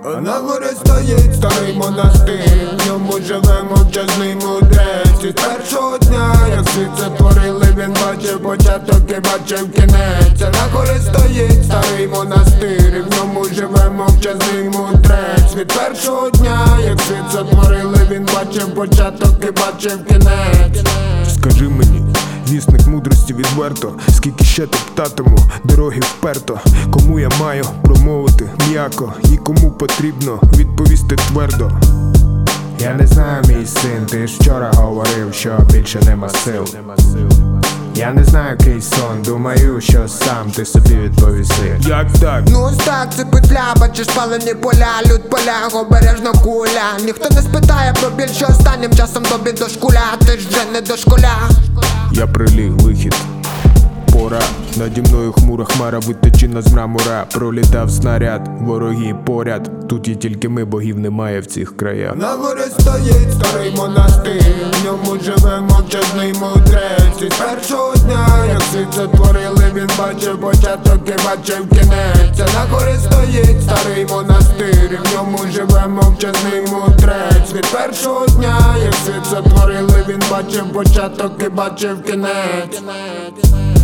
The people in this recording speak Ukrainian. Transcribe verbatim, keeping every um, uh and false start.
А на горі стоїть старий монастир, в ньому живе мовчазний мудрець. І з першого дня, як світ це творили, він бачив початок і бачив кінець. А на горі стоїть старий монастир, і в ньому живе мовчазний мудрець. Від першого дня, як світ це творили, він бачив початок і бачив кінець. Скажи мені, вісник мудрості відверто, скільки ще топтатиму дороги вперто. Кому я маю промовити м'яко, і кому потрібно відповісти твердо. Я не знаю, мій син, ти ж вчора говорив, що більше нема сил. Я не знаю, який сон, думаю, що сам ти собі відповіси. Як так? Ну ось так, це петля, бачиш палені поля, люд поля, обережно куля. Ніхто не спитає про біль, що останнім часом тобі дошкуля. Ти ж вже не дошкуля. Я приліг, вихід, пора. Наді мною хмура хмара, виточена з мрамора. Пролітав снаряд, вороги поряд. Тут є тільки ми, богів немає в цих краях. На горі стоїть старий монастир, в ньому живе мовчазний мудрець. І з першого дня, як світ це творили, він бачив початок і бачив кінець. А на горі стоїть старий монастир, і в ньому живе мовчазний мудрець. Від першого дня, як світ це творили, він бачив початок і бачив кінець.